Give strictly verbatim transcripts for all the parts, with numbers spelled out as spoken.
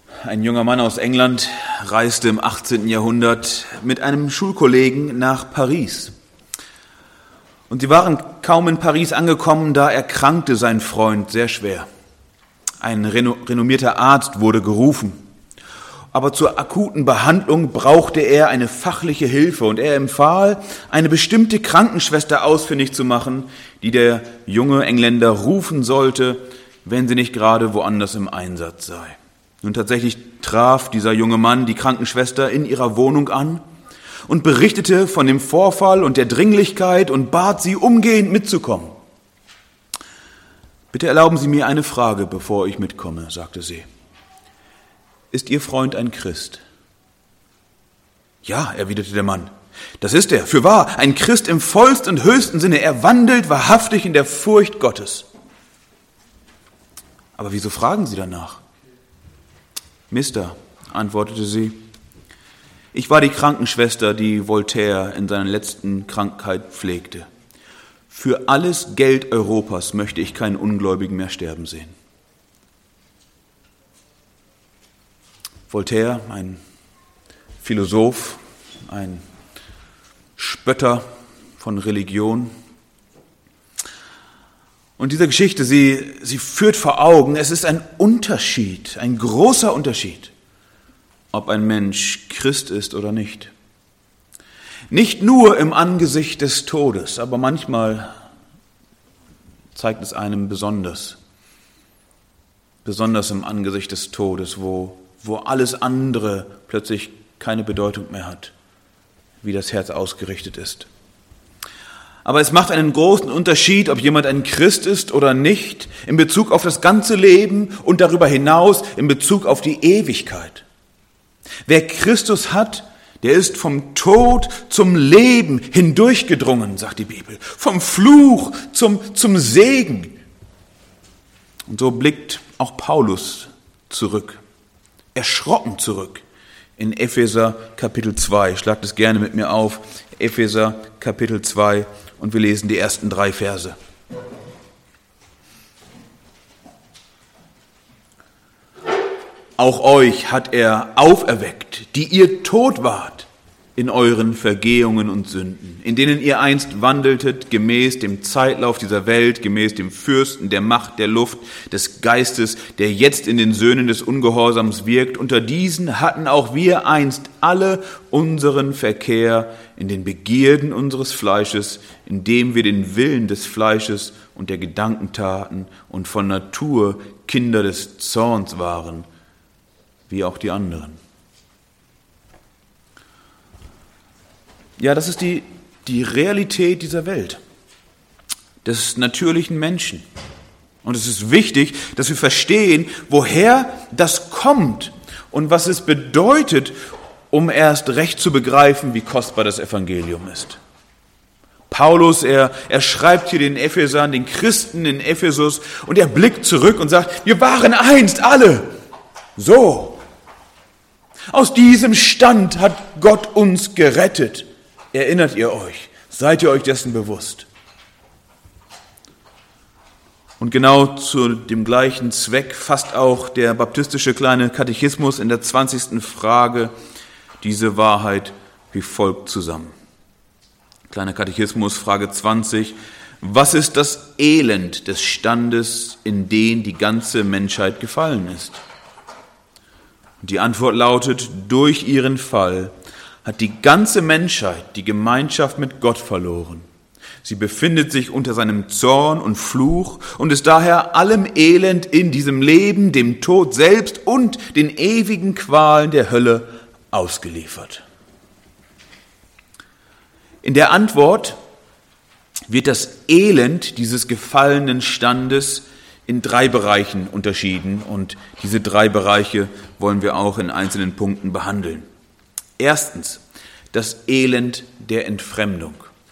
Ein junger Mann aus England reiste im achtzehnten Jahrhundert mit einem Schulkollegen nach Paris. Und sie waren kaum in Paris angekommen, da erkrankte sein Freund sehr schwer. Ein renommierter Arzt wurde gerufen. Aber zur akuten Behandlung brauchte er eine fachliche Hilfe und er empfahl, eine bestimmte Krankenschwester ausfindig zu machen, die der junge Engländer rufen sollte, wenn sie nicht gerade woanders im Einsatz sei. Nun tatsächlich traf dieser junge Mann die Krankenschwester in ihrer Wohnung an und berichtete von dem Vorfall und der Dringlichkeit und bat sie, umgehend mitzukommen. »Bitte erlauben Sie mir eine Frage, bevor ich mitkomme«, sagte sie. »Ist Ihr Freund ein Christ?« »Ja«, erwiderte der Mann, »das ist er, fürwahr, ein Christ im vollsten und höchsten Sinne. Er wandelt wahrhaftig in der Furcht Gottes.« »Aber wieso fragen Sie danach?« »Mister«, antwortete sie, »ich war die Krankenschwester, die Voltaire in seiner letzten Krankheit pflegte. Für alles Geld Europas möchte ich keinen Ungläubigen mehr sterben sehen.« Voltaire, ein Philosoph, ein Spötter von Religion. Und diese Geschichte, sie, sie führt vor Augen, es ist ein Unterschied, ein großer Unterschied, ob ein Mensch Christ ist oder nicht. Nicht nur im Angesicht des Todes, aber manchmal zeigt es einem besonders, besonders im Angesicht des Todes, wo, wo alles andere plötzlich keine Bedeutung mehr hat, wie das Herz ausgerichtet ist. Aber es macht einen großen Unterschied, ob jemand ein Christ ist oder nicht, in Bezug auf das ganze Leben und darüber hinaus in Bezug auf die Ewigkeit. Wer Christus hat, der ist vom Tod zum Leben hindurchgedrungen, sagt die Bibel, vom Fluch zum, zum Segen. Und so blickt auch Paulus zurück, erschrocken zurück, in Epheser Kapitel zwei. Schlagt es gerne mit mir auf, Epheser Kapitel zwei. Und wir lesen die ersten drei Verse. Auch euch hat er auferweckt, die ihr tot wart in euren Vergehungen und Sünden, in denen ihr einst wandeltet, gemäß dem Zeitlauf dieser Welt, gemäß dem Fürsten der Macht der Luft, des Geistes, der jetzt in den Söhnen des Ungehorsams wirkt. Unter diesen hatten auch wir einst alle unseren Verkehr in den Begierden unseres Fleisches, indem wir den Willen des Fleisches und der Gedanken taten und von Natur Kinder des Zorns waren, wie auch die anderen. Ja, das ist die, die Realität dieser Welt, des natürlichen Menschen. Und es ist wichtig, dass wir verstehen, woher das kommt und was es bedeutet, um erst recht zu begreifen, wie kostbar das Evangelium ist. Paulus, er, er schreibt hier den Ephesern, den Christen in Ephesus, und er blickt zurück und sagt, wir waren einst alle so. Aus diesem Stand hat Gott uns gerettet. Erinnert ihr euch? Seid ihr euch dessen bewusst? Und genau zu dem gleichen Zweck fasst auch der baptistische kleine Katechismus in der zwanzigsten Frage diese Wahrheit wie folgt zusammen. Kleiner Katechismus, Frage zwanzig. Was ist das Elend des Standes, in den die ganze Menschheit gefallen ist? Und die Antwort lautet, durch ihren Fall hat die ganze Menschheit die Gemeinschaft mit Gott verloren. Sie befindet sich unter seinem Zorn und Fluch und ist daher allem Elend in diesem Leben, dem Tod selbst und den ewigen Qualen der Hölle ausgeliefert. In der Antwort wird das Elend dieses gefallenen Standes in drei Bereichen unterschieden und diese drei Bereiche wollen wir auch in einzelnen Punkten behandeln. Erstens, das Elend der Entfremdung.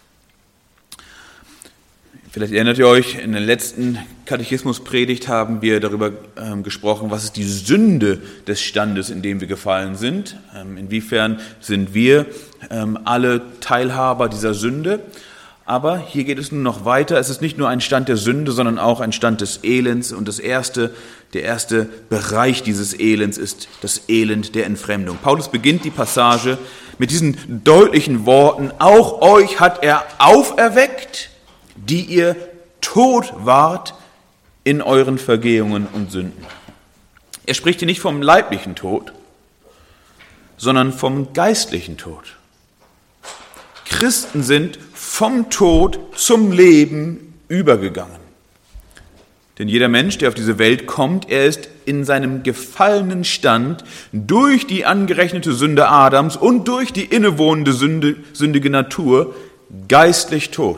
Vielleicht erinnert ihr euch, in der letzten Katechismuspredigt haben wir darüber ähm, gesprochen, was ist die Sünde des Standes, in dem wir gefallen sind. Ähm, inwiefern sind wir ähm, alle Teilhaber dieser Sünde? Aber hier geht es nun noch weiter. Es ist nicht nur ein Stand der Sünde, sondern auch ein Stand des Elends. Und das erste, der erste Bereich dieses Elends ist das Elend der Entfremdung. Paulus beginnt die Passage mit diesen deutlichen Worten: Auch euch hat er auferweckt, die ihr tot wart in euren Vergehungen und Sünden. Er spricht hier nicht vom leiblichen Tod, sondern vom geistlichen Tod. Christen sind vom Tod zum Leben übergegangen. Denn jeder Mensch, der auf diese Welt kommt, er ist in seinem gefallenen Stand durch die angerechnete Sünde Adams und durch die innewohnende Sünde, sündige Natur geistlich tot.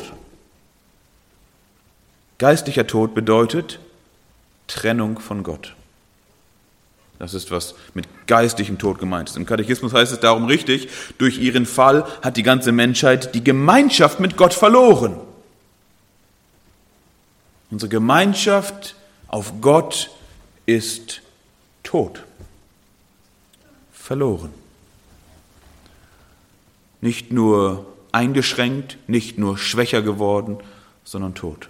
Geistlicher Tod bedeutet Trennung von Gott. Das ist, was mit geistlichem Tod gemeint ist. Im Katechismus heißt es darum richtig: Durch ihren Fall hat die ganze Menschheit die Gemeinschaft mit Gott verloren. Unsere Gemeinschaft auf Gott ist tot, verloren. Nicht nur eingeschränkt, nicht nur schwächer geworden, sondern tot.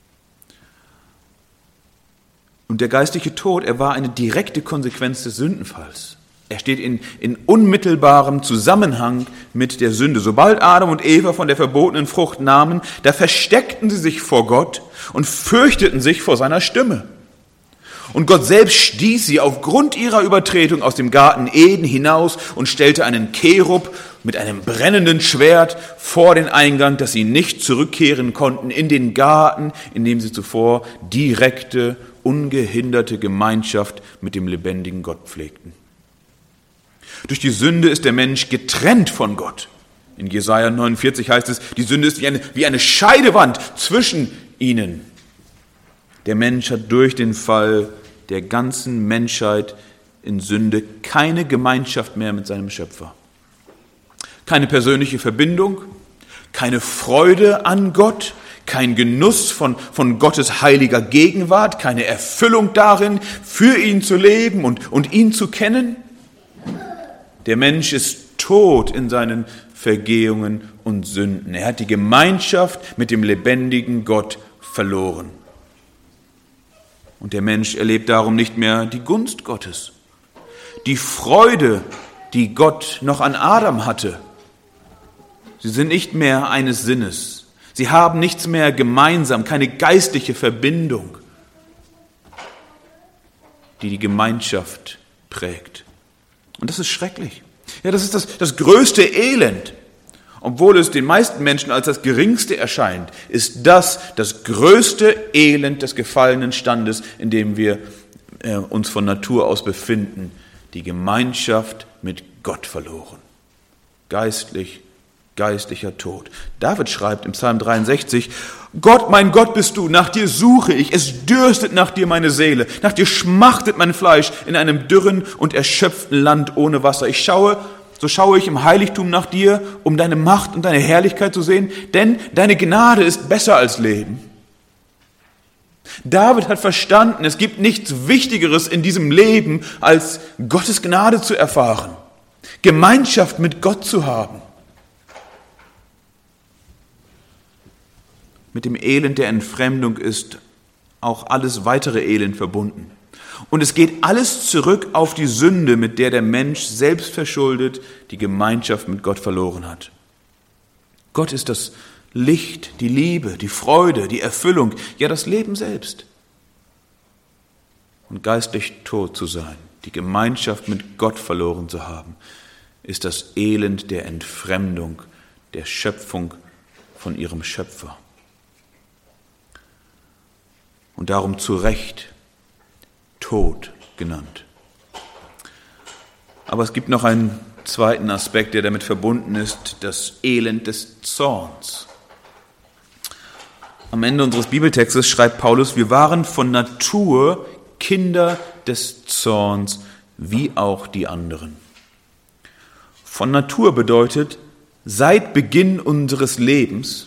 Und der geistliche Tod, er war eine direkte Konsequenz des Sündenfalls. Er steht in, in unmittelbarem Zusammenhang mit der Sünde. Sobald Adam und Eva von der verbotenen Frucht nahmen, da versteckten sie sich vor Gott und fürchteten sich vor seiner Stimme. Und Gott selbst stieß sie aufgrund ihrer Übertretung aus dem Garten Eden hinaus und stellte einen Cherub mit einem brennenden Schwert vor den Eingang, dass sie nicht zurückkehren konnten in den Garten, in dem sie zuvor direkte, ungehinderte Gemeinschaft mit dem lebendigen Gott pflegten. Durch die Sünde ist der Mensch getrennt von Gott. In Jesaja neunundvierzig heißt es, die Sünde ist wie eine, wie eine Scheidewand zwischen ihnen. Der Mensch hat durch den Fall der ganzen Menschheit in Sünde keine Gemeinschaft mehr mit seinem Schöpfer. Keine persönliche Verbindung, keine Freude an Gott, kein Genuss von, von Gottes heiliger Gegenwart, keine Erfüllung darin, für ihn zu leben und, und ihn zu kennen. Der Mensch ist tot in seinen Vergehungen und Sünden. Er hat die Gemeinschaft mit dem lebendigen Gott verloren. Und der Mensch erlebt darum nicht mehr die Gunst Gottes. Die Freude, die Gott noch an Adam hatte. Sie sind nicht mehr eines Sinnes. Sie haben nichts mehr gemeinsam, keine geistliche Verbindung, die die Gemeinschaft prägt. Und das ist schrecklich. Ja, das ist das, das größte Elend. Obwohl es den meisten Menschen als das geringste erscheint, ist das das größte Elend des gefallenen Standes, in dem wir äh, uns von Natur aus befinden. Die Gemeinschaft mit Gott verloren. Geistlich, geistlicher Tod. David schreibt im Psalm dreiundsechzig, Gott, mein Gott bist du, nach dir suche ich, es dürstet nach dir meine Seele, nach dir schmachtet mein Fleisch in einem dürren und erschöpften Land ohne Wasser. Ich schaue, so schaue ich im Heiligtum nach dir, um deine Macht und deine Herrlichkeit zu sehen, denn deine Gnade ist besser als Leben. David hat verstanden, es gibt nichts Wichtigeres in diesem Leben, als Gottes Gnade zu erfahren, Gemeinschaft mit Gott zu haben. Mit dem Elend der Entfremdung ist auch alles weitere Elend verbunden. Und es geht alles zurück auf die Sünde, mit der der Mensch selbst verschuldet die Gemeinschaft mit Gott verloren hat. Gott ist das Licht, die Liebe, die Freude, die Erfüllung, ja das Leben selbst. Und geistlich tot zu sein, die Gemeinschaft mit Gott verloren zu haben, ist das Elend der Entfremdung, der Schöpfung von ihrem Schöpfer. Und darum zu Recht Tod genannt. Aber es gibt noch einen zweiten Aspekt, der damit verbunden ist, das Elend des Zorns. Am Ende unseres Bibeltextes schreibt Paulus, wir waren von Natur Kinder des Zorns, wie auch die anderen. Von Natur bedeutet, seit Beginn unseres Lebens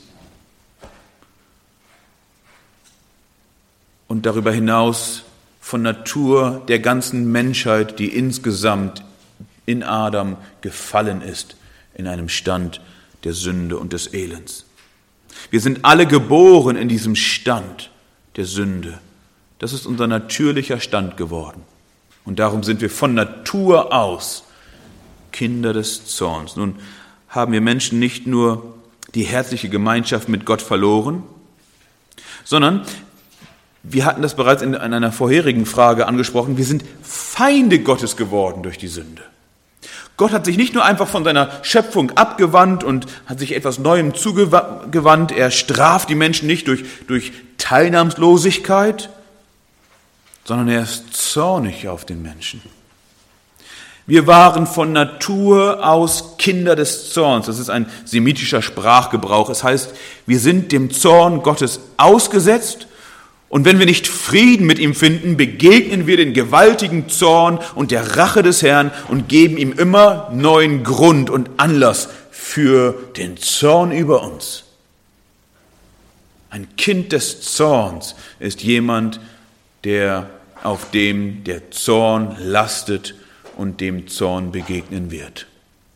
und darüber hinaus von Natur der ganzen Menschheit, die insgesamt in Adam gefallen ist, in einem Stand der Sünde und des Elends. Wir sind alle geboren in diesem Stand der Sünde. Das ist unser natürlicher Stand geworden. Und darum sind wir von Natur aus Kinder des Zorns. Nun haben wir Menschen nicht nur die herzliche Gemeinschaft mit Gott verloren, sondern wir hatten das bereits in einer vorherigen Frage angesprochen, wir sind Feinde Gottes geworden durch die Sünde. Gott hat sich nicht nur einfach von seiner Schöpfung abgewandt und hat sich etwas Neuem zugewandt, er straft die Menschen nicht durch, durch Teilnahmslosigkeit, sondern er ist zornig auf den Menschen. Wir waren von Natur aus Kinder des Zorns. Das ist ein semitischer Sprachgebrauch. Es heißt, wir sind dem Zorn Gottes ausgesetzt und wenn wir nicht Frieden mit ihm finden, begegnen wir den gewaltigen Zorn und der Rache des Herrn und geben ihm immer neuen Grund und Anlass für den Zorn über uns. Ein Kind des Zorns ist jemand, der auf dem der Zorn lastet und dem Zorn begegnen wird.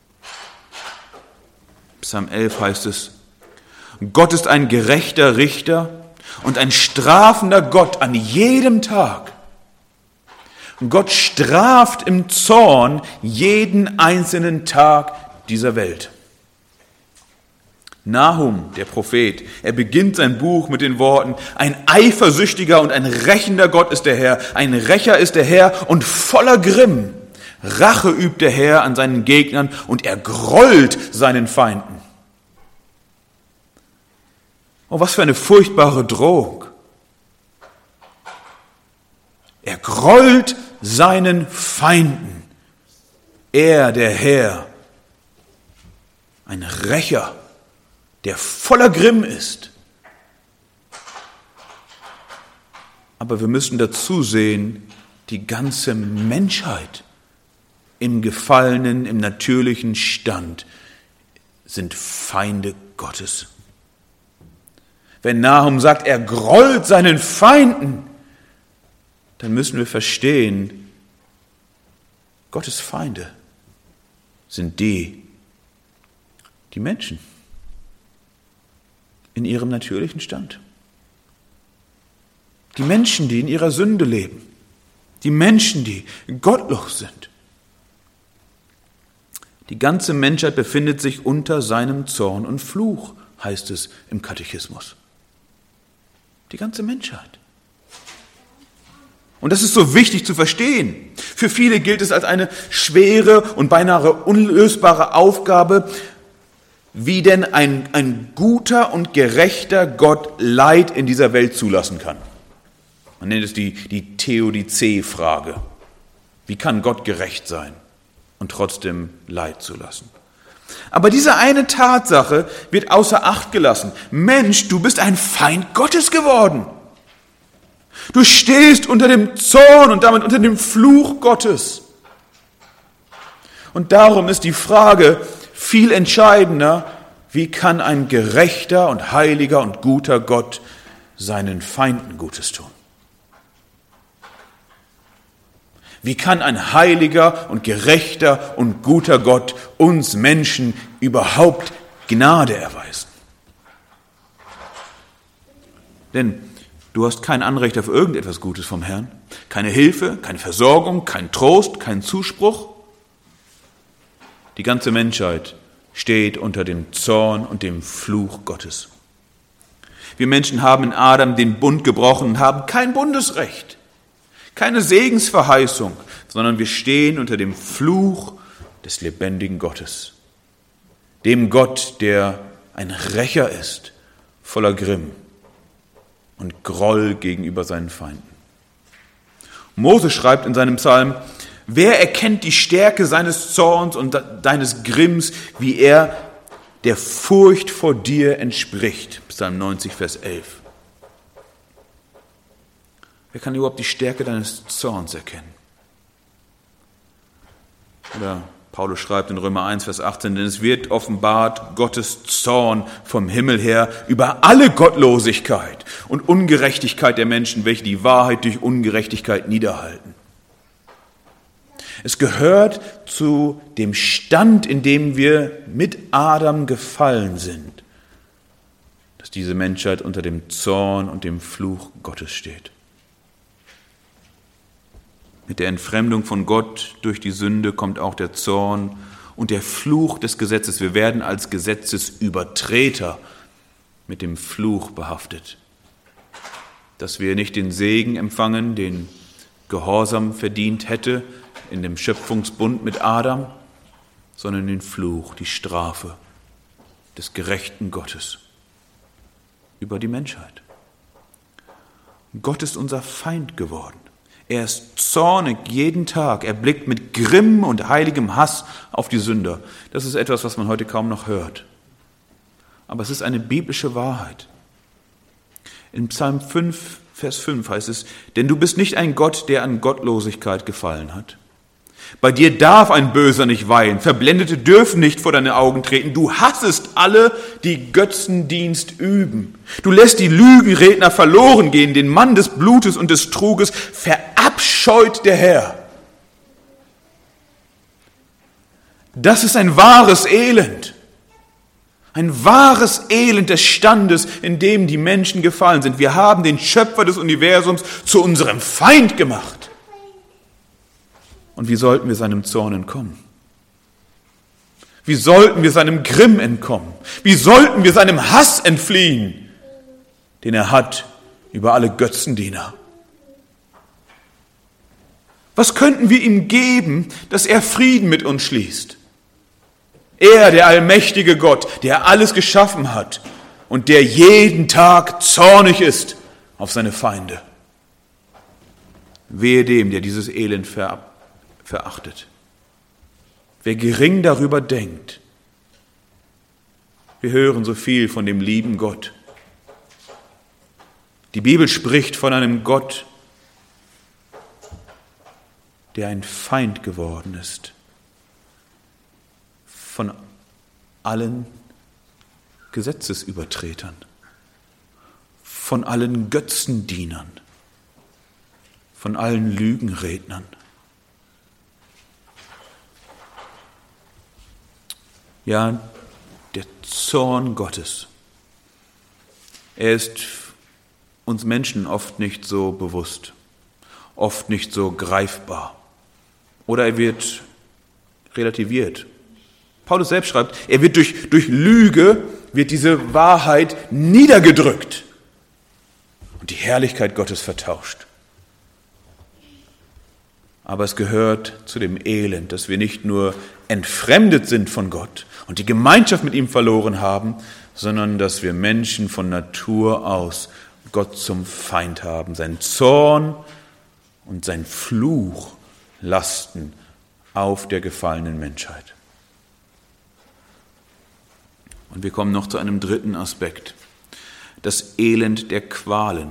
Psalm elf heißt es, Gott ist ein gerechter Richter und ein strafender Gott an jedem Tag. Gott straft im Zorn jeden einzelnen Tag dieser Welt. Nahum, der Prophet, er beginnt sein Buch mit den Worten, ein eifersüchtiger und ein rächender Gott ist der Herr, ein Rächer ist der Herr und voller Grimm. Rache übt der Herr an seinen Gegnern und er grollt seinen Feinden. Oh, was für eine furchtbare Drohung. Er grollt seinen Feinden. Er, der Herr, ein Rächer, der voller Grimm ist. Aber wir müssen dazu sehen, die ganze Menschheit im gefallenen, im natürlichen Stand sind Feinde Gottes. Wenn Nahum sagt, er grollt seinen Feinden, dann müssen wir verstehen, Gottes Feinde sind die, die Menschen in ihrem natürlichen Stand. Die Menschen, die in ihrer Sünde leben. Die Menschen, die gottlos sind. Die ganze Menschheit befindet sich unter seinem Zorn und Fluch, heißt es im Katechismus. Die ganze Menschheit. Und das ist so wichtig zu verstehen. Für viele gilt es als eine schwere und beinahe unlösbare Aufgabe, wie denn ein, ein guter und gerechter Gott Leid in dieser Welt zulassen kann. Man nennt es die, die Theodizee-Frage. Wie kann Gott gerecht sein und trotzdem Leid zulassen? Aber diese eine Tatsache wird außer Acht gelassen. Mensch, du bist ein Feind Gottes geworden. Du stehst unter dem Zorn und damit unter dem Fluch Gottes. Und darum ist die Frage viel entscheidender, wie kann ein gerechter und heiliger und guter Gott seinen Feinden Gutes tun? Wie kann ein heiliger und gerechter und guter Gott uns Menschen überhaupt Gnade erweisen? Denn du hast kein Anrecht auf irgendetwas Gutes vom Herrn, keine Hilfe, keine Versorgung, kein Trost, keinen Zuspruch. Die ganze Menschheit steht unter dem Zorn und dem Fluch Gottes. Wir Menschen haben in Adam den Bund gebrochen und haben kein Bundesrecht, keine Segensverheißung, sondern wir stehen unter dem Fluch des lebendigen Gottes. Dem Gott, der ein Rächer ist, voller Grimm und Groll gegenüber seinen Feinden. Mose schreibt in seinem Psalm, wer erkennt die Stärke seines Zorns und deines Grimms, wie er der Furcht vor dir entspricht? Psalm neunzig, Vers elf. Wer kann überhaupt die Stärke deines Zorns erkennen? Oder Paulus schreibt in Römer eins, Vers achtzehn, denn es wird offenbart Gottes Zorn vom Himmel her über alle Gottlosigkeit und Ungerechtigkeit der Menschen, welche die Wahrheit durch Ungerechtigkeit niederhalten. Es gehört zu dem Stand, in dem wir mit Adam gefallen sind, dass dass diese Menschheit unter dem Zorn und dem Fluch Gottes steht. Mit der Entfremdung von Gott durch die Sünde kommt auch der Zorn und der Fluch des Gesetzes. Wir werden als Gesetzesübertreter mit dem Fluch behaftet. Dass wir nicht den Segen empfangen, den Gehorsam verdient hätte in dem Schöpfungsbund mit Adam, sondern den Fluch, die Strafe des gerechten Gottes über die Menschheit. Gott ist unser Feind geworden. Er ist zornig jeden Tag. Er blickt mit Grimm und heiligem Hass auf die Sünder. Das ist etwas, was man heute kaum noch hört. Aber es ist eine biblische Wahrheit. In Psalm fünf, Vers fünf heißt es, denn du bist nicht ein Gott, der an Gottlosigkeit gefallen hat. Bei dir darf ein Böser nicht weihen, Verblendete dürfen nicht vor deine Augen treten. Du hassest alle, die Götzendienst üben. Du lässt die Lügenredner verloren gehen, den Mann des Blutes und des Truges verabscheut der Herr. Das ist ein wahres Elend. Ein wahres Elend des Standes, in dem die Menschen gefallen sind. Wir haben den Schöpfer des Universums zu unserem Feind gemacht. Und wie sollten wir seinem Zorn entkommen? Wie sollten wir seinem Grimm entkommen? Wie sollten wir seinem Hass entfliehen, den er hat über alle Götzendiener? Was könnten wir ihm geben, dass er Frieden mit uns schließt? Er, der allmächtige Gott, der alles geschaffen hat und der jeden Tag zornig ist auf seine Feinde. Wehe dem, der dieses Elend verabschiedet. verachtet. Wer gering darüber denkt, wir hören so viel von dem lieben Gott. Die Bibel spricht von einem Gott, der ein Feind geworden ist von allen Gesetzesübertretern, von allen Götzendienern, von allen Lügenrednern. Ja, der Zorn Gottes. Er ist uns Menschen oft nicht so bewusst, oft nicht so greifbar. Oder er wird relativiert. Paulus selbst schreibt, er wird durch, durch Lüge, wird diese Wahrheit niedergedrückt und die Herrlichkeit Gottes vertauscht. Aber es gehört zu dem Elend, dass wir nicht nur entfremdet sind von Gott und die Gemeinschaft mit ihm verloren haben, sondern dass wir Menschen von Natur aus Gott zum Feind haben. Sein Zorn und sein Fluch lasten auf der gefallenen Menschheit. Und wir kommen noch zu einem dritten Aspekt. Das Elend der Qualen.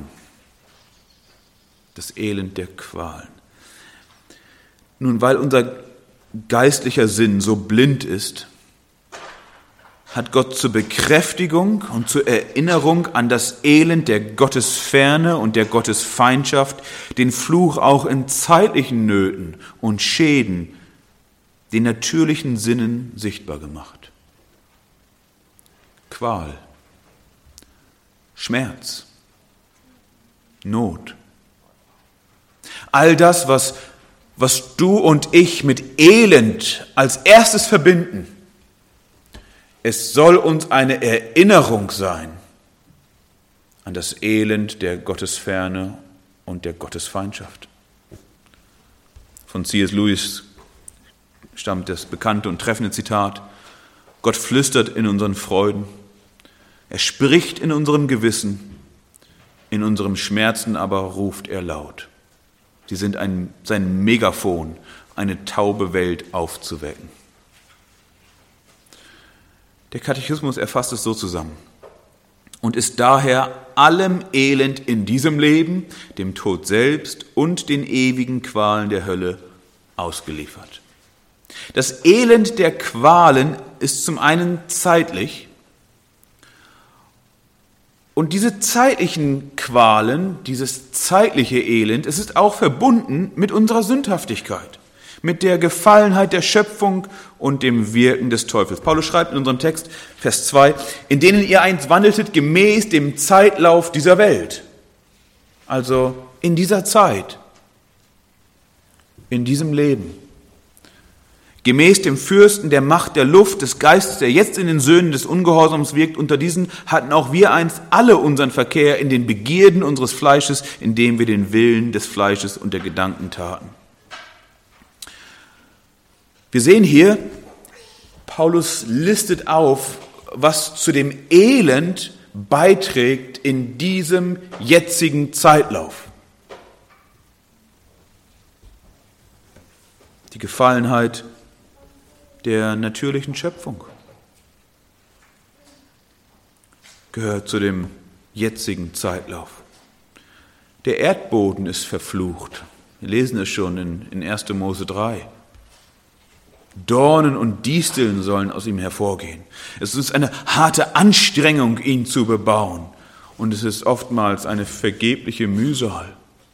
Das Elend der Qualen. Nun, weil unser geistlicher Sinn so blind ist, hat Gott zur Bekräftigung und zur Erinnerung an das Elend der Gottesferne und der Gottesfeindschaft den Fluch auch in zeitlichen Nöten und Schäden den natürlichen Sinnen sichtbar gemacht. Qual, Schmerz, Not. All das, was, was du und ich mit Elend als erstes verbinden, es soll uns eine Erinnerung sein an das Elend der Gottesferne und der Gottesfeindschaft. Von C S Lewis stammt das bekannte und treffende Zitat: Gott flüstert in unseren Freuden, er spricht in unserem Gewissen, in unserem Schmerzen aber ruft er laut. Sie sind ein, sein Megafon, eine taube Welt aufzuwecken. Der Katechismus erfasst es so zusammen: und ist daher allem Elend in diesem Leben, dem Tod selbst und den ewigen Qualen der Hölle ausgeliefert. Das Elend der Qualen ist zum einen zeitlich, und diese zeitlichen Qualen, dieses zeitliche Elend, es ist auch verbunden mit unserer Sündhaftigkeit. mit der Gefallenheit der Schöpfung und dem Wirken des Teufels. Paulus schreibt in unserem Text, Vers zwei, in denen ihr einst wandeltet gemäß dem Zeitlauf dieser Welt. Also in dieser Zeit, in diesem Leben. Gemäß dem Fürsten der Macht der Luft, des Geistes, der jetzt in den Söhnen des Ungehorsams wirkt, unter diesen hatten auch wir einst alle unseren Verkehr in den Begierden unseres Fleisches, indem wir den Willen des Fleisches und der Gedanken taten. Wir sehen hier, Paulus listet auf, was zu dem Elend beiträgt in diesem jetzigen Zeitlauf. Die Gefallenheit der natürlichen Schöpfung gehört zu dem jetzigen Zeitlauf. Der Erdboden ist verflucht. Wir lesen es schon in, in erster Mose drei. Dornen und Disteln sollen aus ihm hervorgehen. Es ist eine harte Anstrengung, ihn zu bebauen. Und es ist oftmals eine vergebliche Mühsal.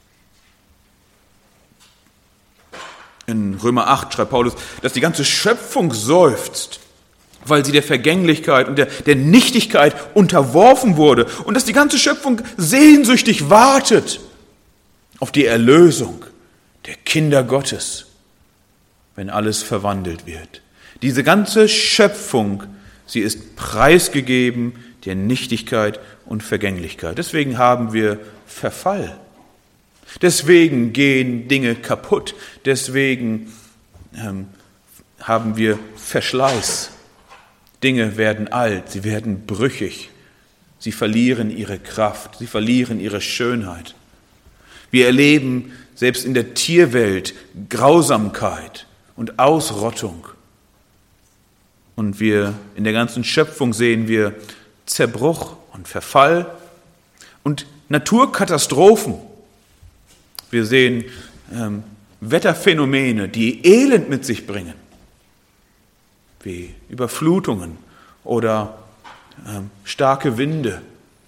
In Römer acht schreibt Paulus, dass die ganze Schöpfung seufzt, weil sie der Vergänglichkeit und der, der Nichtigkeit unterworfen wurde und dass die ganze Schöpfung sehnsüchtig wartet auf die Erlösung der Kinder Gottes, wenn alles verwandelt wird. Diese ganze Schöpfung, sie ist preisgegeben der Nichtigkeit und Vergänglichkeit. Deswegen haben wir Verfall. Deswegen gehen Dinge kaputt. Deswegen ähm, haben wir Verschleiß. Dinge werden alt, sie werden brüchig. Sie verlieren ihre Kraft, sie verlieren ihre Schönheit. Wir erleben selbst in der Tierwelt Grausamkeit und Ausrottung. Und wir in der ganzen Schöpfung sehen wir Zerbruch und Verfall und Naturkatastrophen. Wir sehen ähm, Wetterphänomene, die Elend mit sich bringen, wie Überflutungen oder ähm, starke Winde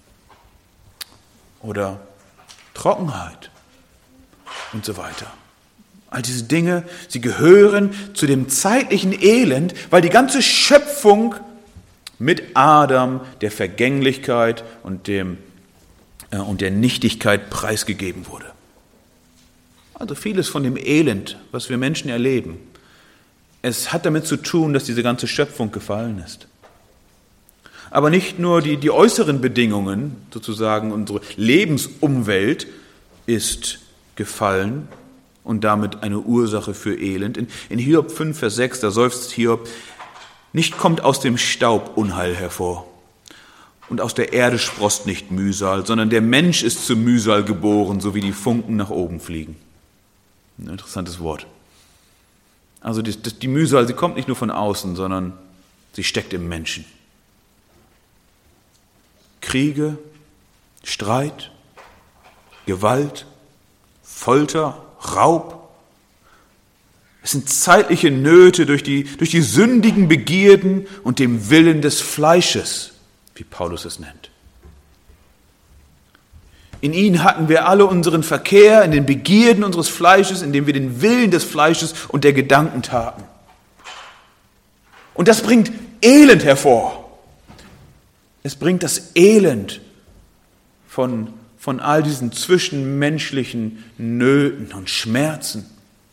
oder Trockenheit und so weiter. All diese Dinge, sie gehören zu dem zeitlichen Elend, weil die ganze Schöpfung mit Adam der Vergänglichkeit und, dem, äh, und der Nichtigkeit preisgegeben wurde. Also vieles von dem Elend, was wir Menschen erleben, es hat damit zu tun, dass diese ganze Schöpfung gefallen ist. Aber nicht nur die, die äußeren Bedingungen, sozusagen unsere Lebensumwelt ist gefallen und damit eine Ursache für Elend. In, in Hiob fünf, Vers sechs, da seufzt Hiob, nicht kommt aus dem Staub Unheil hervor und aus der Erde sproßt nicht Mühsal, sondern der Mensch ist zu Mühsal geboren, so wie die Funken nach oben fliegen. Ein interessantes Wort. Also die, die Mühsal, sie kommt nicht nur von außen, sondern sie steckt im Menschen. Kriege, Streit, Gewalt, Folter, Raub. Es sind zeitliche Nöte durch die, durch die sündigen Begierden und dem Willen des Fleisches, wie Paulus es nennt. In ihn hatten wir alle unseren Verkehr in den Begierden unseres Fleisches, indem wir den Willen des Fleisches und der Gedanken taten. Und das bringt Elend hervor. Es bringt das Elend von, von all diesen zwischenmenschlichen Nöten und Schmerzen.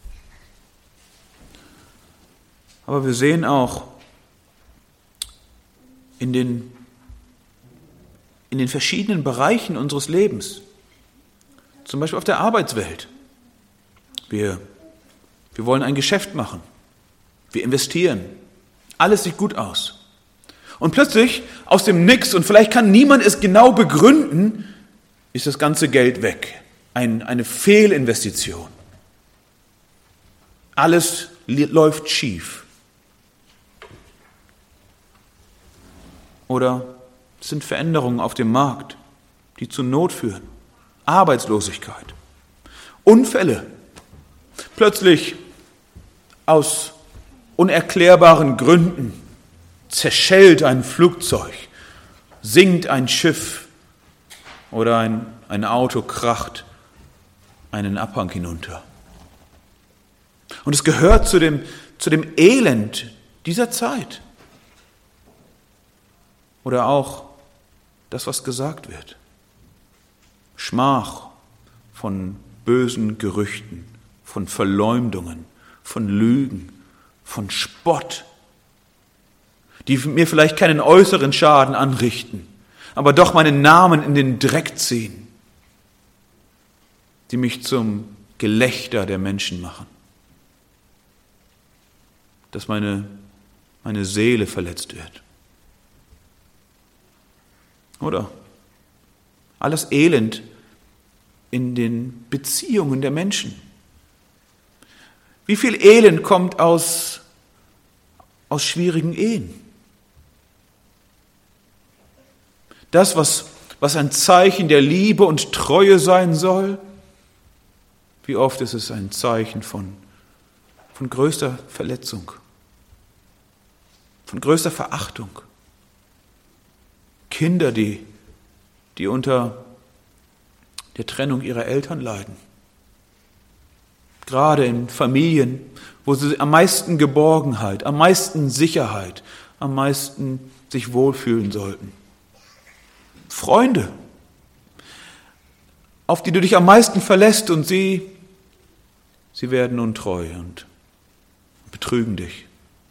Aber wir sehen auch in den in den verschiedenen Bereichen unseres Lebens, zum Beispiel auf der Arbeitswelt. Wir, wir wollen ein Geschäft machen, wir investieren, alles sieht gut aus. Und plötzlich aus dem Nix, und vielleicht kann niemand es genau begründen, ist das ganze Geld weg. Ein, eine Fehlinvestition. Alles läuft schief. Oder es sind Veränderungen auf dem Markt, die zu Not führen. Arbeitslosigkeit. Unfälle. Plötzlich aus unerklärbaren Gründen zerschellt ein Flugzeug, sinkt ein Schiff oder ein, ein Auto kracht einen Abhang hinunter. Und es gehört zu dem, zu dem Elend dieser Zeit. Oder auch das, was gesagt wird. Schmach von bösen Gerüchten, von Verleumdungen, von Lügen, von Spott, die mir vielleicht keinen äußeren Schaden anrichten, aber doch meinen Namen in den Dreck ziehen, die mich zum Gelächter der Menschen machen, dass meine, meine Seele verletzt wird. Oder alles Elend in den Beziehungen der Menschen. Wie viel Elend kommt aus, aus schwierigen Ehen? Das, was, was ein Zeichen der Liebe und Treue sein soll, wie oft ist es ein Zeichen von, von größter Verletzung, von größter Verachtung. Kinder, die, die unter der Trennung ihrer Eltern leiden. Gerade in Familien, wo sie am meisten Geborgenheit, am meisten Sicherheit, am meisten sich wohlfühlen sollten. Freunde, auf die du dich am meisten verlässt und sie, sie werden untreu und betrügen dich.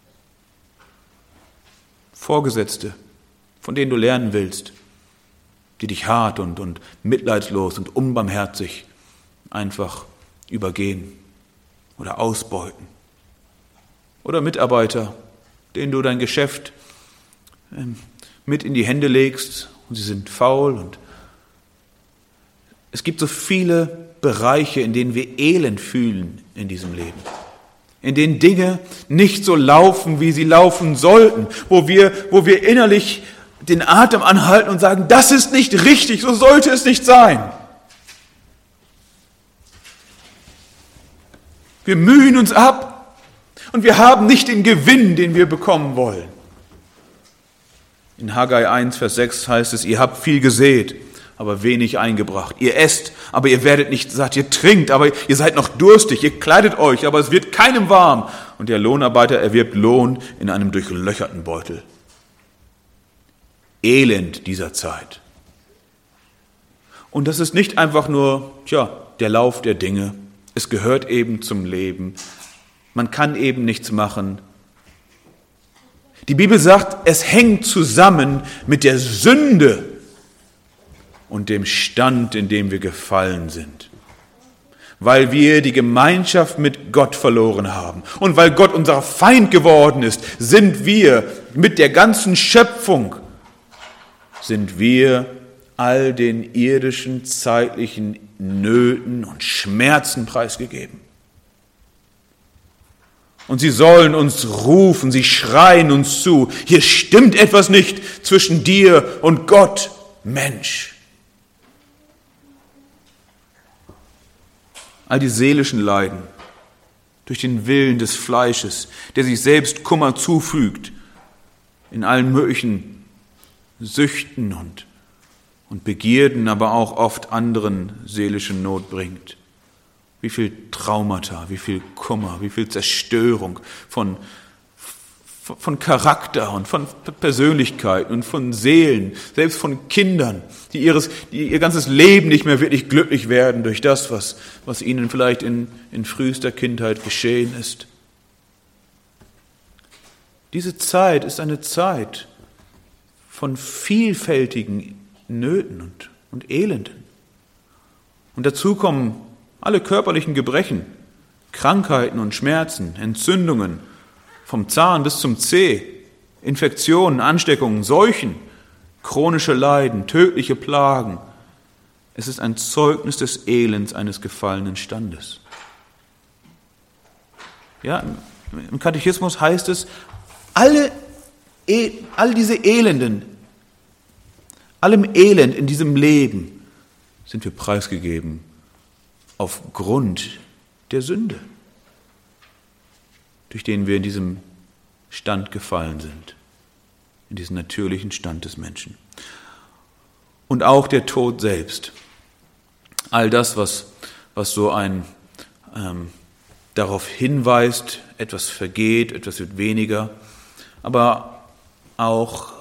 Vorgesetzte, von denen du lernen willst, die dich hart und, und mitleidslos und unbarmherzig einfach übergehen oder ausbeuten. Oder Mitarbeiter, denen du dein Geschäft ähm, mit in die Hände legst und sie sind faul. Und es gibt so viele Bereiche, in denen wir Elend fühlen in diesem Leben. In denen Dinge nicht so laufen, wie sie laufen sollten, wo wir, wo wir innerlich den Atem anhalten und sagen, das ist nicht richtig, so sollte es nicht sein. Wir mühen uns ab und wir haben nicht den Gewinn, den wir bekommen wollen. In Haggai eins, Vers sechs heißt es, ihr habt viel gesät, aber wenig eingebracht. Ihr esst, aber ihr werdet nicht satt. Ihr trinkt, aber ihr seid noch durstig. Ihr kleidet euch, aber es wird keinem warm. Und der Lohnarbeiter erwirbt Lohn in einem durchlöcherten Beutel. Elend dieser Zeit. Und das ist nicht einfach nur, tja, der Lauf der Dinge. Es gehört eben zum Leben. Man kann eben nichts machen. Die Bibel sagt, es hängt zusammen mit der Sünde und dem Stand, in dem wir gefallen sind. Weil wir die Gemeinschaft mit Gott verloren haben und weil Gott unser Feind geworden ist, sind wir mit der ganzen Schöpfung, sind wir all den irdischen, zeitlichen Nöten und Schmerzen preisgegeben. Und sie sollen uns rufen, sie schreien uns zu, hier stimmt etwas nicht zwischen dir und Gott, Mensch. All die seelischen Leiden durch den Willen des Fleisches, der sich selbst Kummer zufügt, in allen möglichen Süchten und, und Begierden, aber auch oft anderen seelischen Not bringt. Wie viel Traumata, wie viel Kummer, wie viel Zerstörung von, von Charakter und von Persönlichkeiten und von Seelen, selbst von Kindern, die, ihres, die ihr ganzes Leben nicht mehr wirklich glücklich werden durch das, was, was ihnen vielleicht in, in frühester Kindheit geschehen ist. Diese Zeit ist eine Zeit von vielfältigen Nöten und, und Elenden. Und dazu kommen alle körperlichen Gebrechen, Krankheiten und Schmerzen, Entzündungen, vom Zahn bis zum Zeh, Infektionen, Ansteckungen, Seuchen, chronische Leiden, tödliche Plagen. Es ist ein Zeugnis des Elends eines gefallenen Standes. Ja, im Katechismus heißt es, alle, all diese Elenden, allem Elend in diesem Leben sind wir preisgegeben aufgrund der Sünde, durch den wir in diesem Stand gefallen sind, in diesen natürlichen Stand des Menschen. Und auch der Tod selbst, all das, was, was so ein, ähm, darauf hinweist, etwas vergeht, etwas wird weniger, aber auch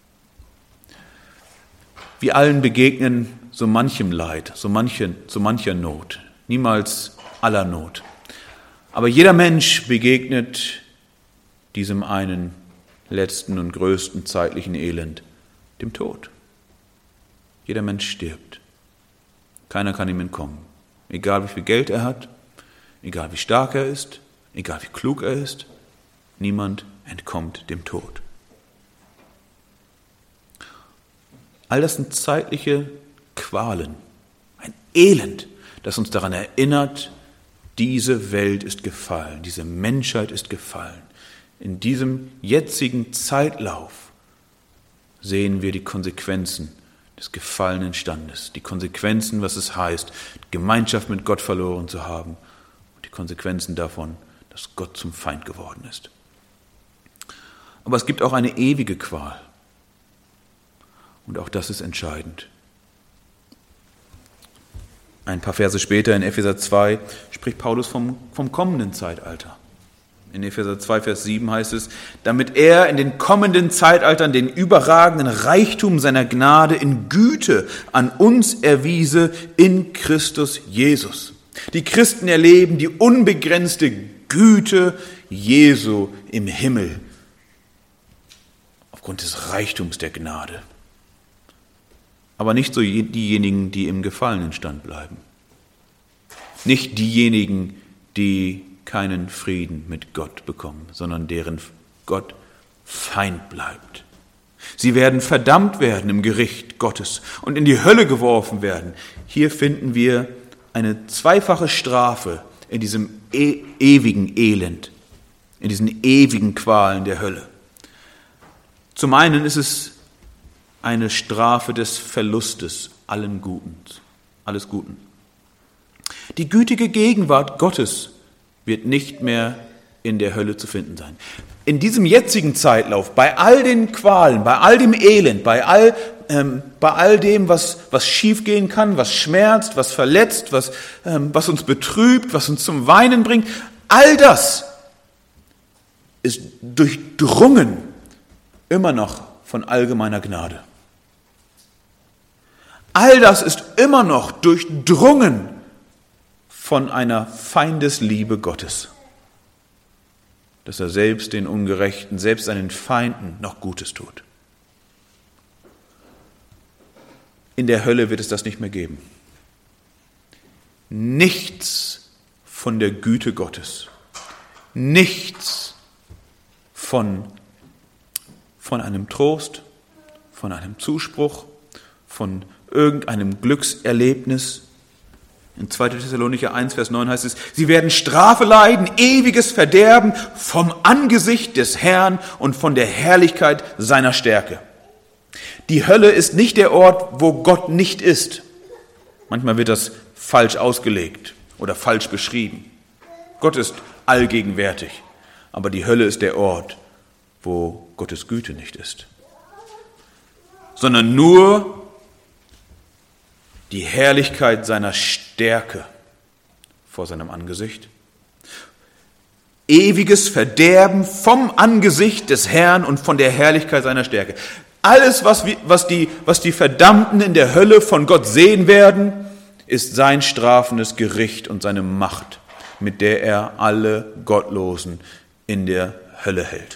wir allen begegnen so manchem Leid, so, manchen, so mancher Not, niemals aller Not. Aber jeder Mensch begegnet diesem einen letzten und größten zeitlichen Elend, dem Tod. Jeder Mensch stirbt. Keiner kann ihm entkommen. Egal wie viel Geld er hat, egal wie stark er ist, egal wie klug er ist, niemand entkommt dem Tod. All das sind zeitliche Qualen, ein Elend, das uns daran erinnert, diese Welt ist gefallen, diese Menschheit ist gefallen. In diesem jetzigen Zeitlauf sehen wir die Konsequenzen des gefallenen Standes, die Konsequenzen, was es heißt, Gemeinschaft mit Gott verloren zu haben und die Konsequenzen davon, dass Gott zum Feind geworden ist. Aber es gibt auch eine ewige Qual und auch das ist entscheidend. Ein paar Verse später in Epheser zwei spricht Paulus vom, vom kommenden Zeitalter. In Epheser zwei, Vers sieben heißt es, damit er in den kommenden Zeitaltern den überragenden Reichtum seiner Gnade in Güte an uns erwiese in Christus Jesus. Die Christen erleben die unbegrenzte Güte Jesu im Himmel aufgrund des Reichtums der Gnade. Aber nicht so diejenigen, die im gefallenen Stand bleiben. Nicht diejenigen, die keinen Frieden mit Gott bekommen, sondern deren Gott Feind bleibt. Sie werden verdammt werden im Gericht Gottes und in die Hölle geworfen werden. Hier finden wir eine zweifache Strafe in diesem e- ewigen Elend, in diesen ewigen Qualen der Hölle. Zum einen ist es eine Strafe des Verlustes allen Guten, alles Guten. Die gütige Gegenwart Gottes wird nicht mehr in der Hölle zu finden sein. In diesem jetzigen Zeitlauf, bei all den Qualen, bei all dem Elend, bei all, ähm, bei all dem, was, was schiefgehen kann, was schmerzt, was verletzt, was, ähm, was uns betrübt, was uns zum Weinen bringt, all das ist durchdrungen immer noch von allgemeiner Gnade. All das ist immer noch durchdrungen von einer Feindesliebe Gottes, dass er selbst den Ungerechten, selbst seinen Feinden noch Gutes tut. In der Hölle wird es das nicht mehr geben. Nichts von der Güte Gottes, nichts von, von einem Trost, von einem Zuspruch, von irgendeinem Glückserlebnis. In zweiter Thessalonicher eins, Vers neun heißt es, sie werden Strafe leiden, ewiges Verderben vom Angesicht des Herrn und von der Herrlichkeit seiner Stärke. Die Hölle ist nicht der Ort, wo Gott nicht ist. Manchmal wird das falsch ausgelegt oder falsch beschrieben. Gott ist allgegenwärtig, aber die Hölle ist der Ort, wo Gottes Güte nicht ist. Sondern nur die Herrlichkeit seiner Stärke vor seinem Angesicht. Ewiges Verderben vom Angesicht des Herrn und von der Herrlichkeit seiner Stärke. Alles, was, wir, was, die, was die Verdammten in der Hölle von Gott sehen werden, ist sein strafendes Gericht und seine Macht, mit der er alle Gottlosen in der Hölle hält.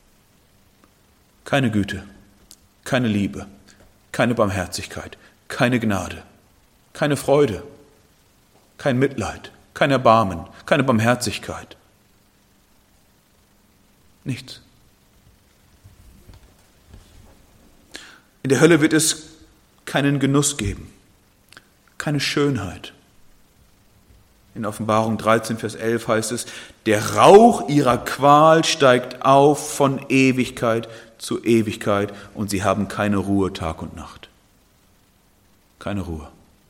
Keine Güte, keine Liebe, keine Barmherzigkeit, keine Gnade. Keine Freude, kein Mitleid, kein Erbarmen, keine Barmherzigkeit. Nichts. In der Hölle wird es keinen Genuss geben, keine Schönheit. In Offenbarung dreizehn, Vers elf heißt es, der Rauch ihrer Qual steigt auf von Ewigkeit zu Ewigkeit und sie haben keine Ruhe Tag und Nacht. Keine Ruhe.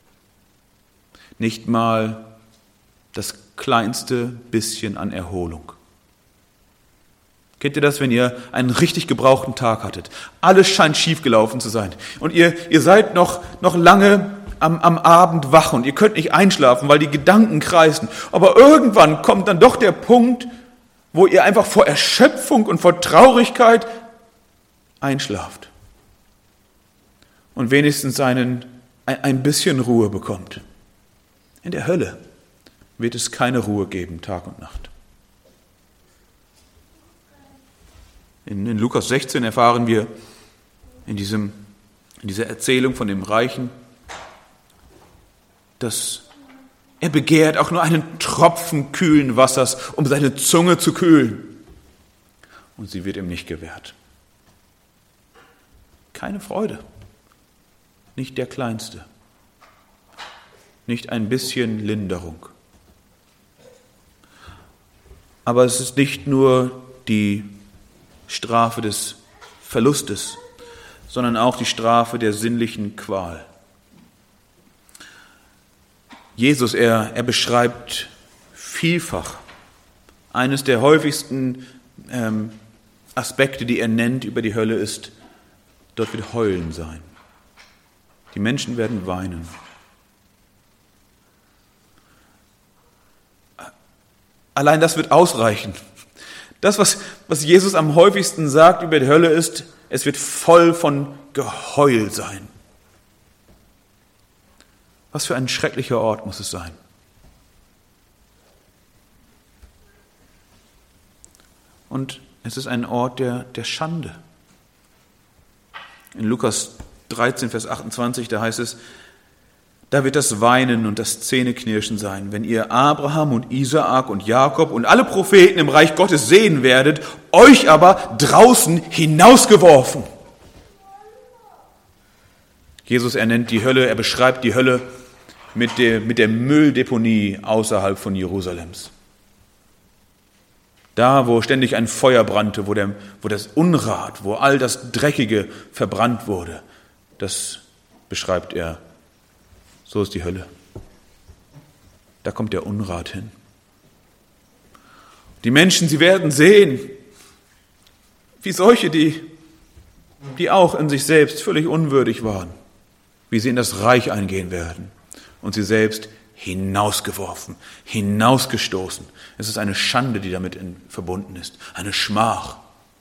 Nicht mal das kleinste bisschen an Erholung. Kennt ihr das, wenn ihr einen richtig gebrauchten Tag hattet? Alles scheint schief gelaufen zu sein. Und ihr, ihr seid noch, noch lange am, am Abend wach und ihr könnt nicht einschlafen, weil die Gedanken kreisen. Aber irgendwann kommt dann doch der Punkt, wo ihr einfach vor Erschöpfung und vor Traurigkeit einschlaft. Und wenigstens einen, ein bisschen Ruhe bekommt. In der Hölle wird es keine Ruhe geben, Tag und Nacht. In, in Lukas sechzehn erfahren wir in, diesem, in dieser Erzählung von dem Reichen, dass er begehrt auch nur einen Tropfen kühlen Wassers, um seine Zunge zu kühlen. Und sie wird ihm nicht gewährt. Keine Freude. Nicht der kleinste. Nicht ein bisschen Linderung. Aber es ist nicht nur die Strafe des Verlustes, sondern auch die Strafe der sinnlichen Qual. Jesus, er, er beschreibt vielfach eines der häufigsten ähm, Aspekte, die er nennt über die Hölle, ist, dort wird Heulen sein. Die Menschen werden weinen. Allein das wird ausreichen. Das, was, was Jesus am häufigsten sagt über die Hölle, ist, es wird voll von Geheul sein. Was für ein schrecklicher Ort muss es sein. Und es ist ein Ort der, der Schande. In Lukas dreizehn, Vers achtundzwanzig, da heißt es, da wird das Weinen und das Zähneknirschen sein, wenn ihr Abraham und Isaak und Jakob und alle Propheten im Reich Gottes sehen werdet, euch aber draußen hinausgeworfen. Jesus, er nennt die Hölle, er beschreibt die Hölle mit der, mit der Mülldeponie außerhalb von Jerusalems. Da, wo ständig ein Feuer brannte, wo, der, wo das Unrat, wo all das Dreckige verbrannt wurde, das beschreibt er. So ist die Hölle. Da kommt der Unrat hin. Die Menschen, sie werden sehen, wie solche, die, die auch in sich selbst völlig unwürdig waren, wie sie in das Reich eingehen werden und sie selbst hinausgeworfen, hinausgestoßen. Es ist eine Schande, die damit in, verbunden ist, eine Schmach.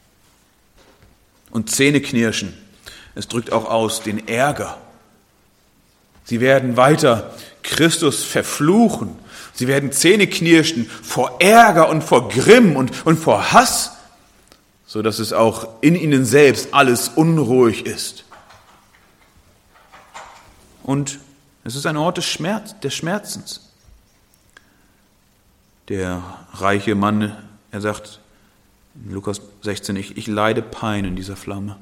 Und Zähneknirschen, es drückt auch aus den Ärger. Sie werden weiter Christus verfluchen. Sie werden Zähneknirschen vor Ärger und vor Grimm und, und vor Hass, so dass es auch in ihnen selbst alles unruhig ist. Und es ist ein Ort des, Schmerz, des Schmerzens. Der reiche Mann, er sagt in Lukas sechzehn, ich, ich leide Pein in dieser Flamme.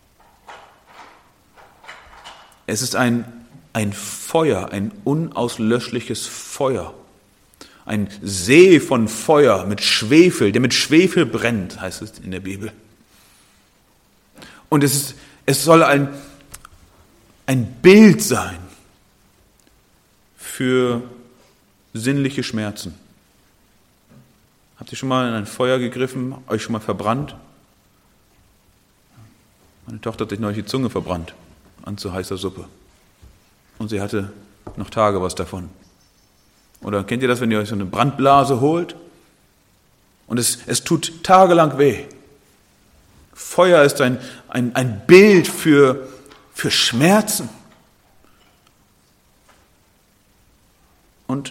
Es ist ein, ein Feuer, ein unauslöschliches Feuer. Ein See von Feuer mit Schwefel, der mit Schwefel brennt, heißt es in der Bibel. Und es, ist, es soll ein, ein Bild sein für sinnliche Schmerzen. Habt ihr schon mal in ein Feuer gegriffen, euch schon mal verbrannt? Meine Tochter hat sich neulich die Zunge verbrannt an zu heißer Suppe. Und sie hatte noch Tage was davon. Oder kennt ihr das, wenn ihr euch so eine Brandblase holt? Und es, es tut tagelang weh. Feuer ist ein, ein, ein Bild für, für Schmerzen. Und,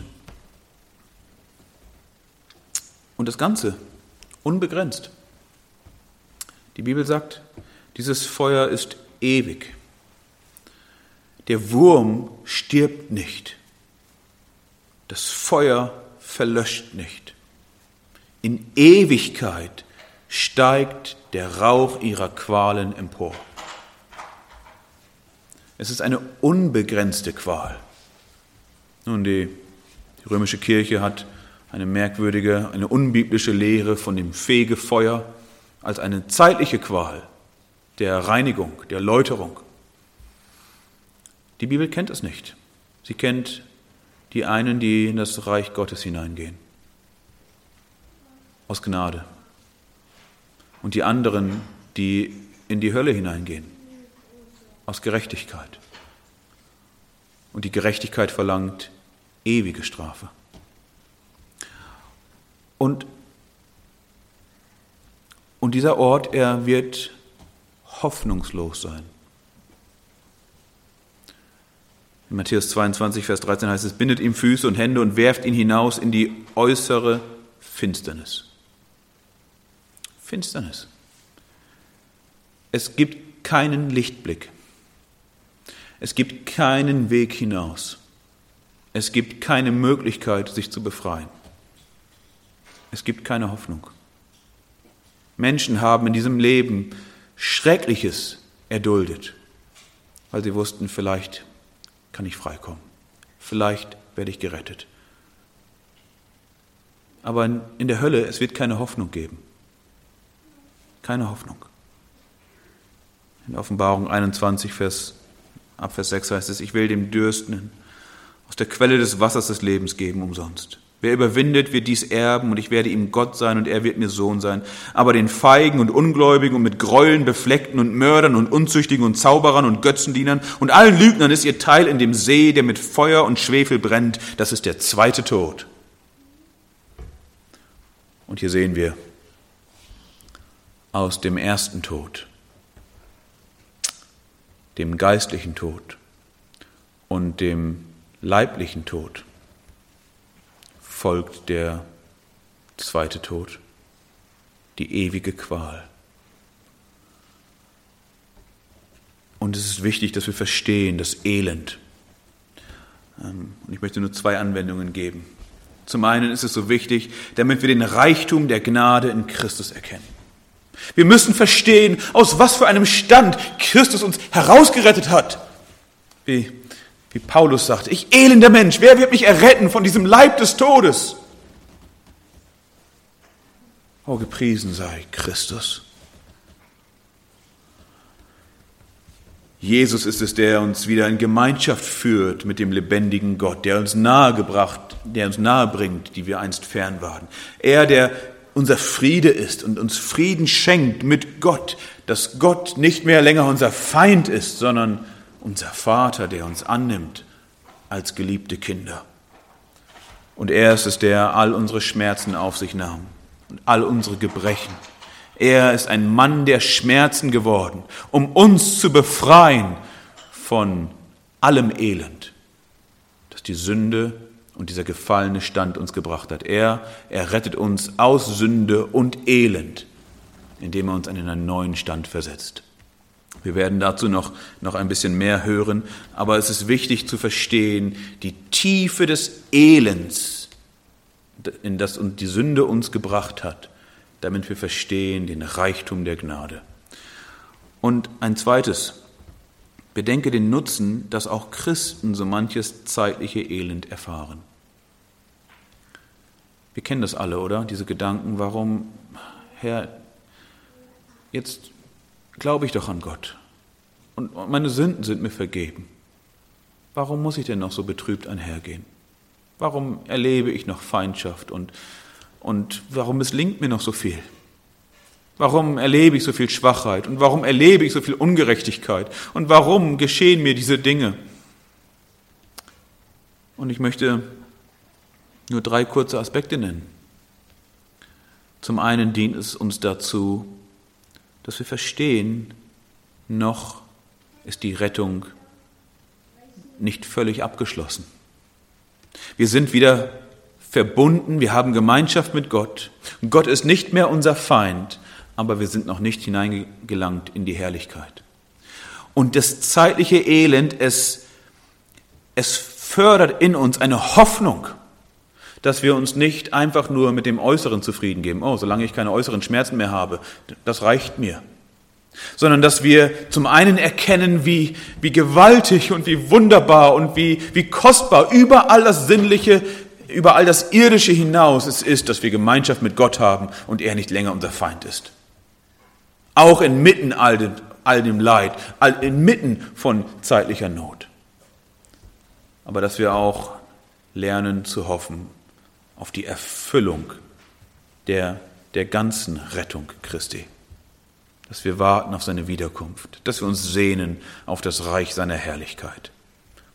und das Ganze unbegrenzt. Die Bibel sagt, dieses Feuer ist ewig. Der Wurm stirbt nicht. Das Feuer verlöscht nicht. In Ewigkeit steigt der Rauch ihrer Qualen empor. Es ist eine unbegrenzte Qual. Nun, die, die römische Kirche hat eine merkwürdige, eine unbiblische Lehre von dem Fegefeuer als eine zeitliche Qual der Reinigung, der Läuterung. Die Bibel kennt es nicht. Sie kennt die einen, die in das Reich Gottes hineingehen. Aus Gnade. Und die anderen, die in die Hölle hineingehen. Aus Gerechtigkeit. Und die Gerechtigkeit verlangt ewige Strafe. Und, und dieser Ort, er wird hoffnungslos sein. In Matthäus zweiundzwanzig, Vers dreizehn heißt es, bindet ihm Füße und Hände und werft ihn hinaus in die äußere Finsternis. Finsternis. Es gibt keinen Lichtblick. Es gibt keinen Weg hinaus. Es gibt keine Möglichkeit, sich zu befreien. Es gibt keine Hoffnung. Menschen haben in diesem Leben Schreckliches erduldet, weil sie wussten, vielleicht kann ich freikommen. Vielleicht werde ich gerettet. Aber in der Hölle, es wird keine Hoffnung geben. Keine Hoffnung. In Offenbarung einundzwanzig, Vers, ab Vers sechs heißt es, ich will dem Dürstenden aus der Quelle des Wassers des Lebens geben umsonst. Wer überwindet, wird dies erben und ich werde ihm Gott sein und er wird mir Sohn sein. Aber den Feigen und Ungläubigen und mit Gräueln befleckten und Mördern und Unzüchtigen und Zauberern und Götzendienern und allen Lügnern ist ihr Teil in dem See, der mit Feuer und Schwefel brennt. Das ist der zweite Tod. Und hier sehen wir aus dem ersten Tod, dem geistlichen Tod und dem leiblichen Tod, folgt der zweite Tod, die ewige Qual. Und es ist wichtig, dass wir verstehen, das Elend. Und ich möchte nur zwei Anwendungen geben. Zum einen ist es so wichtig, damit wir den Reichtum der Gnade in Christus erkennen. Wir müssen verstehen, aus was für einem Stand Christus uns herausgerettet hat. Wie Wie Paulus sagte, ich elender Mensch, wer wird mich erretten von diesem Leib des Todes? Oh, gepriesen sei Christus. Jesus ist es, der uns wieder in Gemeinschaft führt mit dem lebendigen Gott, der uns nahegebracht, der uns nahe bringt, die wir einst fern waren. Er, der unser Friede ist und uns Frieden schenkt mit Gott, dass Gott nicht mehr länger unser Feind ist, sondern unser Vater, der uns annimmt als geliebte Kinder. Und er ist es, der all unsere Schmerzen auf sich nahm und all unsere Gebrechen. Er ist ein Mann der Schmerzen geworden, um uns zu befreien von allem Elend, das die Sünde und dieser gefallene Stand uns gebracht hat. Er, er rettet uns aus Sünde und Elend, indem er uns in einen neuen Stand versetzt. Wir werden dazu noch, noch ein bisschen mehr hören, aber es ist wichtig zu verstehen, die Tiefe des Elends, in das uns die Sünde uns gebracht hat, damit wir verstehen den Reichtum der Gnade. Und ein zweites, bedenke den Nutzen, dass auch Christen so manches zeitliche Elend erfahren. Wir kennen das alle, oder? Diese Gedanken, warum, Herr, jetzt glaube ich doch an Gott und meine Sünden sind mir vergeben. Warum muss ich denn noch so betrübt einhergehen? Warum erlebe ich noch Feindschaft und, und warum misslingt mir noch so viel? Warum erlebe ich so viel Schwachheit und warum erlebe ich so viel Ungerechtigkeit und warum geschehen mir diese Dinge? Und ich möchte nur drei kurze Aspekte nennen. Zum einen dient es uns dazu, dass wir verstehen, noch ist die Rettung nicht völlig abgeschlossen. Wir sind wieder verbunden, wir haben Gemeinschaft mit Gott. Und Gott ist nicht mehr unser Feind, aber wir sind noch nicht hineingelangt in die Herrlichkeit. Und das zeitliche Elend, es, es fördert in uns eine Hoffnung, dass wir uns nicht einfach nur mit dem Äußeren zufrieden geben. Oh, solange ich keine äußeren Schmerzen mehr habe, das reicht mir. Sondern dass wir zum einen erkennen, wie, wie gewaltig und wie wunderbar und wie, wie kostbar über all das Sinnliche, über all das Irdische hinaus es ist, dass wir Gemeinschaft mit Gott haben und er nicht länger unser Feind ist. Auch inmitten all dem, all dem Leid, all, inmitten von zeitlicher Not. Aber dass wir auch lernen zu hoffen auf die Erfüllung der, der ganzen Rettung Christi. Dass wir warten auf seine Wiederkunft, dass wir uns sehnen auf das Reich seiner Herrlichkeit.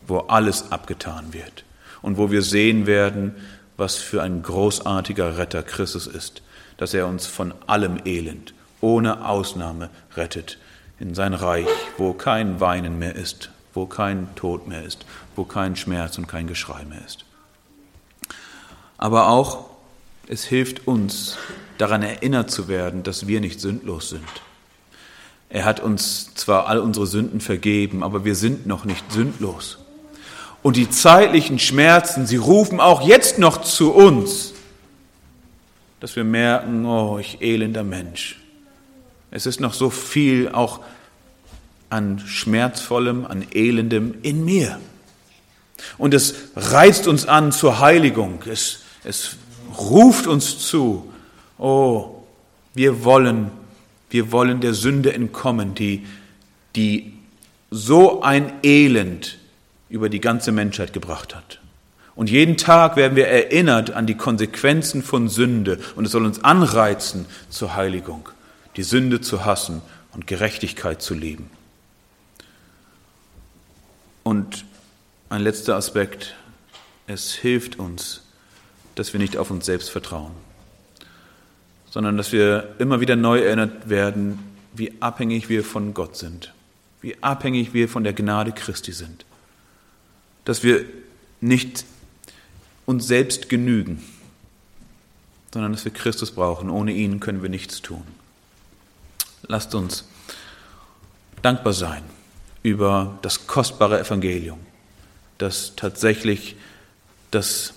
wo alles abgetan wird und wo wir sehen werden, was für ein großartiger Retter Christus ist, dass er uns von allem Elend, ohne Ausnahme rettet, in sein Reich, wo kein Weinen mehr ist, wo kein Tod mehr ist, wo kein Schmerz und kein Geschrei mehr ist. Aber auch, es hilft uns, daran erinnert zu werden, dass wir nicht sündlos sind. Er hat uns zwar all unsere Sünden vergeben, aber wir sind noch nicht sündlos. Und die zeitlichen Schmerzen, sie rufen auch jetzt noch zu uns, dass wir merken, oh, ich elender Mensch. Es ist noch so viel auch an Schmerzvollem, an Elendem in mir. Und es reizt uns an zur Heiligung. Es, es ruft uns zu, oh, wir wollen, wir wollen der Sünde entkommen, die, die so ein Elend über die ganze Menschheit gebracht hat. Und jeden Tag werden wir erinnert an die Konsequenzen von Sünde und es soll uns anreizen zur Heiligung, die Sünde zu hassen und Gerechtigkeit zu lieben. Und ein letzter Aspekt, es hilft uns, dass wir nicht auf uns selbst vertrauen, sondern dass wir immer wieder neu erinnert werden, wie abhängig wir von Gott sind, wie abhängig wir von der Gnade Christi sind. Dass wir nicht uns selbst genügen, sondern dass wir Christus brauchen. Ohne ihn können wir nichts tun. Lasst uns dankbar sein über das kostbare Evangelium, das tatsächlich das,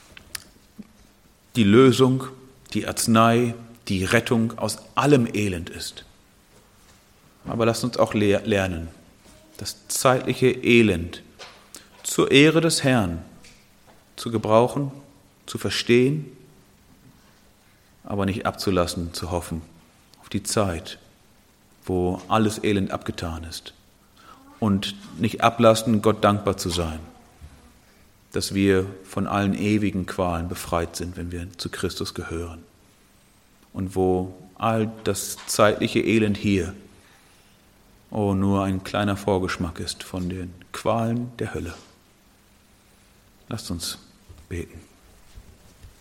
die Lösung, die Arznei, die Rettung aus allem Elend ist. Aber lasst uns auch lernen, das zeitliche Elend zur Ehre des Herrn zu gebrauchen, zu verstehen, aber nicht abzulassen, zu hoffen auf die Zeit, wo alles Elend abgetan ist. Und nicht ablassen, Gott dankbar zu sein, dass wir von allen ewigen Qualen befreit sind, wenn wir zu Christus gehören. Und wo all das zeitliche Elend hier, oh, nur ein kleiner Vorgeschmack ist von den Qualen der Hölle. Lasst uns beten.